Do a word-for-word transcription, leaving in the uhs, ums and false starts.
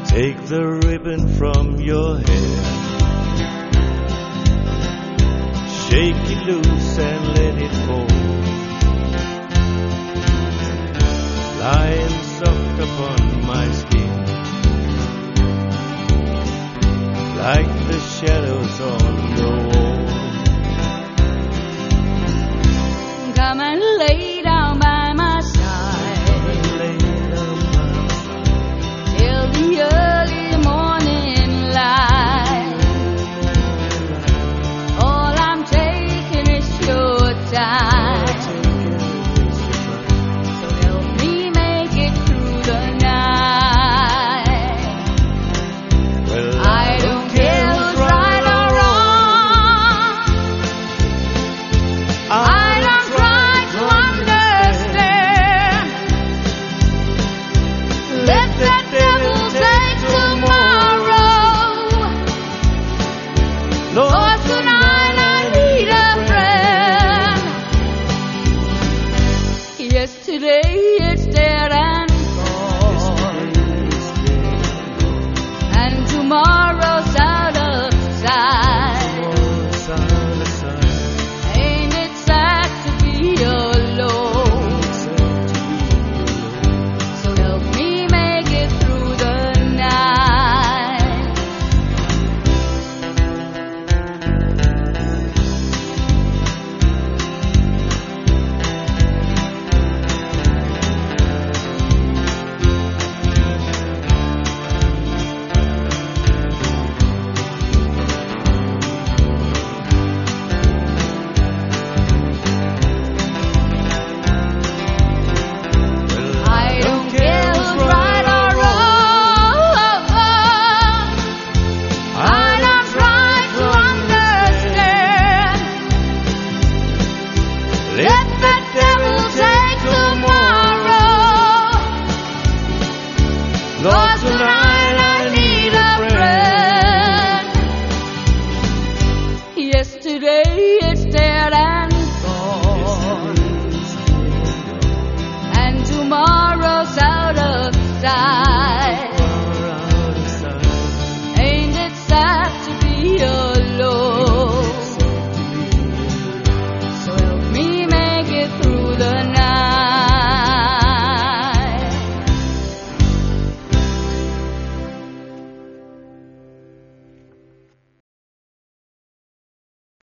Take the ribbon from your hair, shake it loose and let it fall, lying soft upon my skin, like the shadows on the wall. Come and lay down by my side, Lay down by my side till the early morning light. All I'm taking is your time, so help me make it through the night. Well, I don't care who's right or wrong, I don't try to understand. Let the devil take tomorrow, Lord, for tonight I need a friend. Yesterday it's dead and gone, and tomorrow